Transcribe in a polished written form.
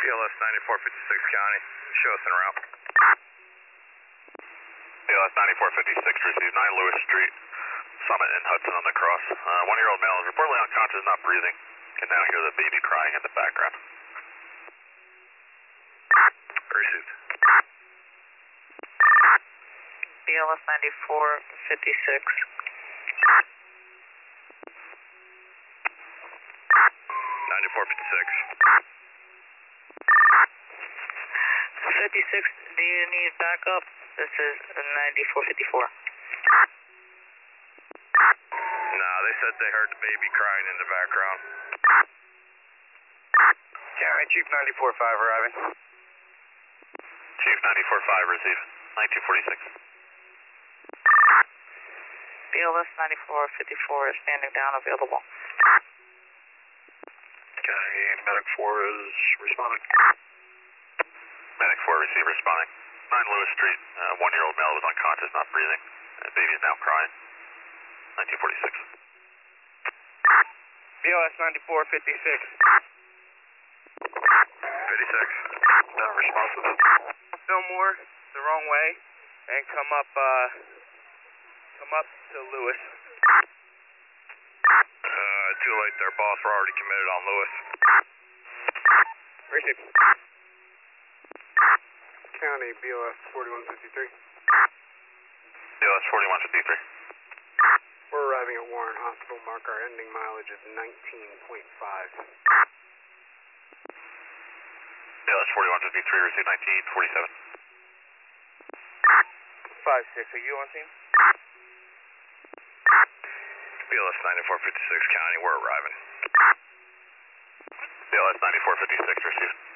BLS 9456 County, show us en route. BLS 9456 received 9 Lewis Street, Summit and Hudson on the cross. 1-year-old male is reportedly unconscious, not breathing. Can now hear the baby crying in the background. Received. BLS 9456. 9456. 56, do you need backup? This is 9454. Nah, they said they heard the baby crying in the background. County Chief 94-5 arriving. Chief 94-5 received 9246. BLS 9454 is standing down, available. County Medic 4 is responding. Medic 4 received responding. 9 Lewis Street, 1-year-old male was unconscious, not breathing. Baby is now crying. 1946. BLS 9456. 56. Responsive. Fillmore the wrong way and come up to Lewis. Too late there, boss. We're already committed on Lewis. Received. County BLS 4153. BLS 4153. We're arriving at Warren Hospital. Mark our ending mileage at 19.5. BLS 4153 received 1947. 5-6, are you on team? BLS 9456 County, we're arriving. BLS 9456 received.